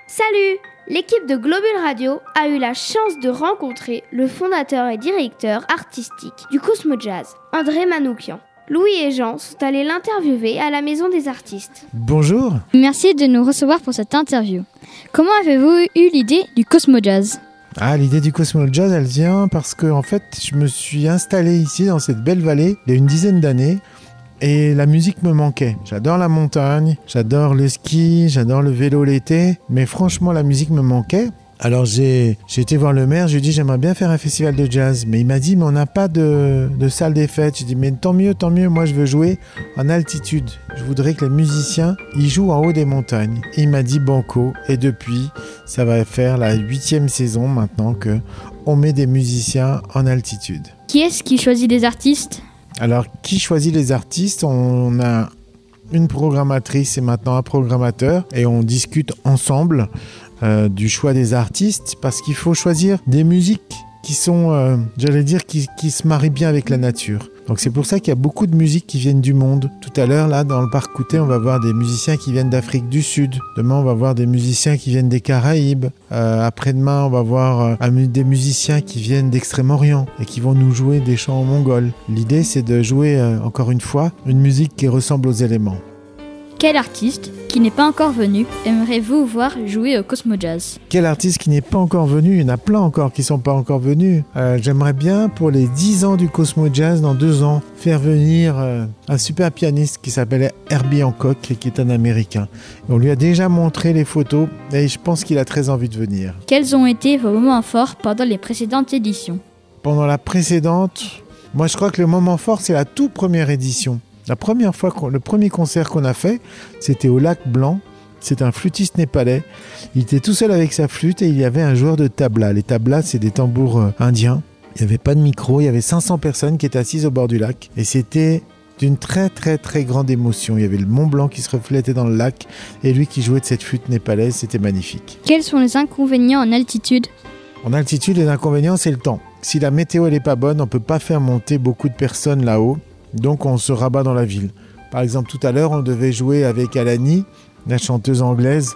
Salut! L'équipe de Globule Radio a eu la chance de rencontrer le fondateur et directeur artistique du Cosmo Jazz, André Manoukian. Louis et Jean sont allés l'interviewer à la Maison des Artistes. Bonjour. Merci de nous recevoir pour cette interview. Comment avez-vous eu l'idée du Cosmo Jazz ? L'idée du Cosmo Jazz, elle vient parce que en fait, je me suis installé ici dans cette belle vallée il y a une dizaine d'années et la musique me manquait. J'adore la montagne, j'adore le ski, j'adore le vélo l'été, mais franchement la musique me manquait. Alors j'ai été voir le maire, je lui ai dit j'aimerais bien faire un festival de jazz, mais il m'a dit mais on n'a pas de salle des fêtes. J'ai dit mais tant mieux, moi je veux jouer en altitude. Je voudrais que les musiciens ils jouent en haut des montagnes. Et il m'a dit banco, et depuis ça va faire la 8e saison maintenant que on met des musiciens en altitude. Qui est-ce qui choisit les artistes ? Alors qui choisit les artistes ? On a une programmatrice et maintenant un programmateur et on discute ensemble du choix des artistes parce qu'il faut choisir des musiques qui sont, qui se marient bien avec la nature. Donc c'est pour ça qu'il y a beaucoup de musiques qui viennent du monde. Tout à l'heure, là, dans le parc Coutet, on va voir des musiciens qui viennent d'Afrique du Sud. Demain, on va voir des musiciens qui viennent des Caraïbes. Après-demain, on va voir des musiciens qui viennent d'Extrême-Orient et qui vont nous jouer des chants en mongol. L'idée, c'est de jouer, encore une fois, une musique qui ressemble aux éléments. Quel artiste qui n'est pas encore venu aimeriez-vous voir jouer au Cosmo Jazz ? Quel artiste qui n'est pas encore venu ? Il y en a plein encore qui ne sont pas encore venus. J'aimerais bien, pour les 10 ans du Cosmo Jazz, dans 2 ans, faire venir un super pianiste qui s'appelle Herbie Hancock, qui est un Américain. On lui a déjà montré les photos et je pense qu'il a très envie de venir. Quels ont été vos moments forts pendant les précédentes éditions ? Pendant la précédente, moi je crois que le moment fort, c'est la toute première édition. La première fois, le premier concert qu'on a fait, c'était au Lac Blanc. C'est un flûtiste népalais. Il était tout seul avec sa flûte et il y avait un joueur de tabla. Les tablas, c'est des tambours indiens. Il n'y avait pas de micro. Il y avait 500 personnes qui étaient assises au bord du lac. Et c'était d'une très, très, très grande émotion. Il y avait le Mont Blanc qui se reflétait dans le lac et lui qui jouait de cette flûte népalaise. C'était magnifique. Quels sont les inconvénients en altitude ? En altitude, les inconvénients, c'est le temps. Si la météo n'est pas bonne, on ne peut pas faire monter beaucoup de personnes là-haut. Donc on se rabat dans la ville. Par exemple, tout à l'heure, on devait jouer avec Alani, la chanteuse anglaise,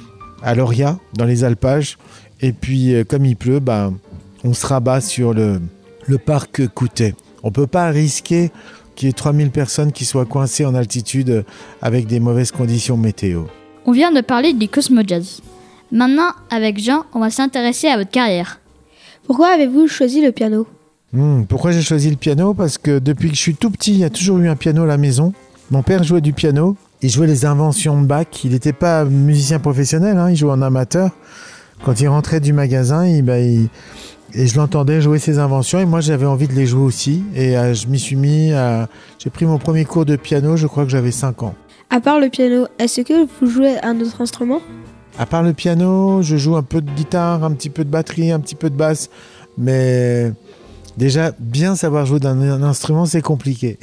à Loria, dans les alpages. Et puis, comme il pleut, on se rabat sur le parc Coutet. On ne peut pas risquer qu'il y ait 3000 personnes qui soient coincées en altitude avec des mauvaises conditions météo. On vient de parler du Cosmo Jazz. Maintenant, avec Jean, on va s'intéresser à votre carrière. Pourquoi avez-vous choisi le piano ? Pourquoi j'ai choisi le piano ? Parce que depuis que je suis tout petit, il y a toujours eu un piano à la maison. Mon père jouait du piano, il jouait les inventions de Bach. Il n'était pas musicien professionnel, il jouait en amateur. Quand il rentrait du magasin, et je l'entendais jouer ses inventions et moi j'avais envie de les jouer aussi. Et je m'y suis mis j'ai pris mon premier cours de piano, je crois que j'avais 5 ans. À part le piano, est-ce que vous jouez un autre instrument ? À part le piano, je joue un peu de guitare, un petit peu de batterie, un petit peu de basse, mais déjà, bien savoir jouer d'un instrument, c'est compliqué.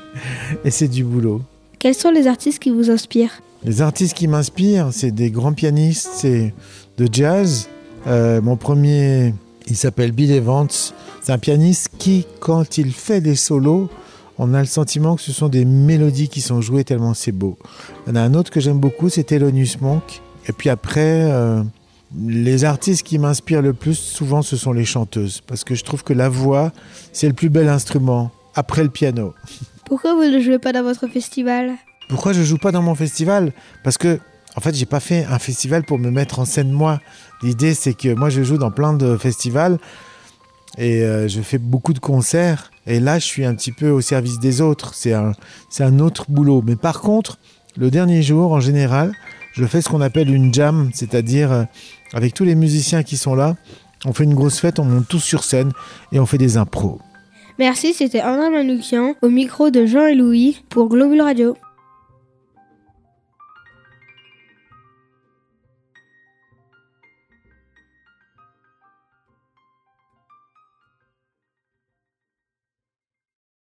Et c'est du boulot. Quels sont les artistes qui vous inspirent ? Les artistes qui m'inspirent, c'est des grands pianistes, c'est de jazz. Mon premier, il s'appelle Bill Evans. C'est un pianiste qui, quand il fait des solos, on a le sentiment que ce sont des mélodies qui sont jouées tellement c'est beau. Il y en a un autre que j'aime beaucoup, c'est Thelonious Monk. Et puis après... les artistes qui m'inspirent le plus, souvent, ce sont les chanteuses. Parce que je trouve que la voix, c'est le plus bel instrument, après le piano. Pourquoi vous ne jouez pas dans votre festival ? Pourquoi je ne joue pas dans mon festival ? Parce que, en fait, je n'ai pas fait un festival pour me mettre en scène moi. L'idée, c'est que moi, je joue dans plein de festivals et je fais beaucoup de concerts. Et là, je suis un petit peu au service des autres. C'est un autre boulot. Mais par contre, le dernier jour, en général, je fais ce qu'on appelle une jam, c'est-à-dire avec tous les musiciens qui sont là, on fait une grosse fête, on monte tous sur scène et on fait des impros. Merci, c'était André Manoukian au micro de Jean et Louis pour Globule Radio.